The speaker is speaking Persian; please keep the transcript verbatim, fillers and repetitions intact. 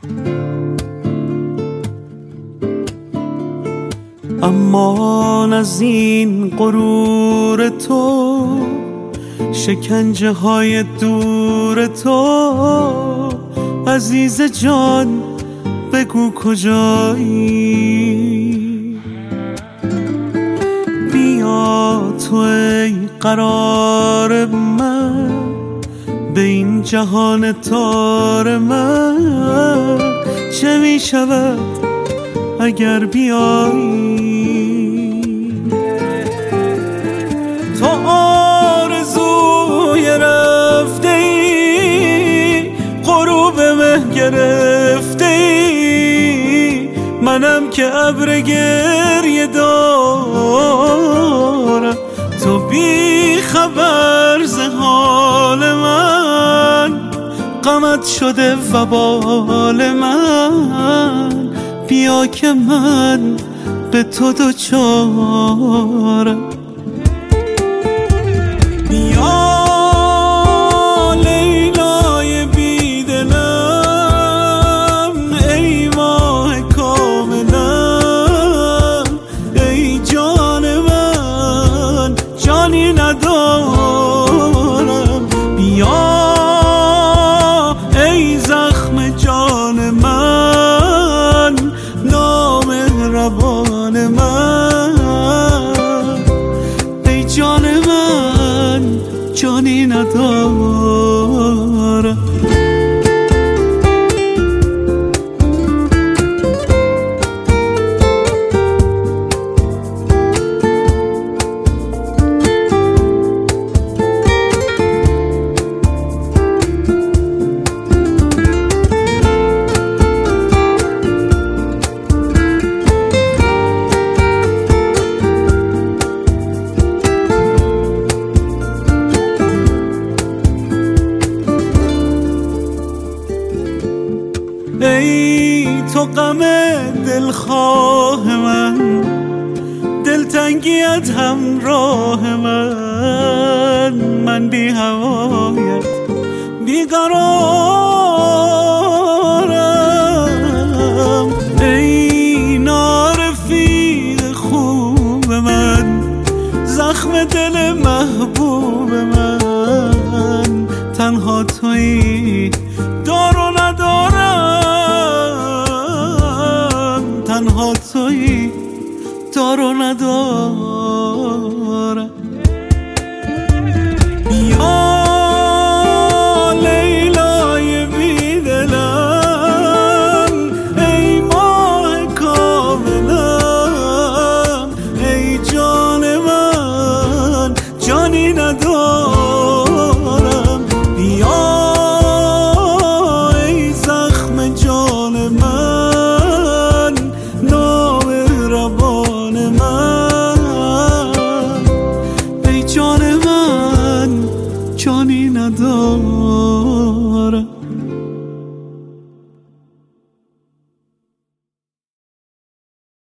اما از این غرور تو، شکنجه های دور تو، عزیز جان بگو کجایی؟ بیا تو ای قرار من، به این جهان تار من چه می شود اگر بیایی؟ تو آرزوی رفته ای، غروب مه گرفته ای، منم که ابر گریه دارم، تو بی خبر ز حال من، غمت شده وبال من، بیا که من به تو دوچارم. بیا لیلای بیدلم، ای ماه کاملم، ای جان من جانی ندارم. بیا ای زخم جان من، نامهربان من، ای جان من جانی ندارم. ای تو غم دلخواه من، دلتنگیت همراه من، من بی هوایت بیقرارم. ای نارفیق خوب من، زخم دل محبوب من، تنها تویی دار و ندارم، تنها تویی دار و ندارم. بیا لیلای بیدلم، ای ماه کاملم، ای جان من جانی ندارم. بیا ای زخم جان من، نامهربان من، ای جان من جانی ندارم.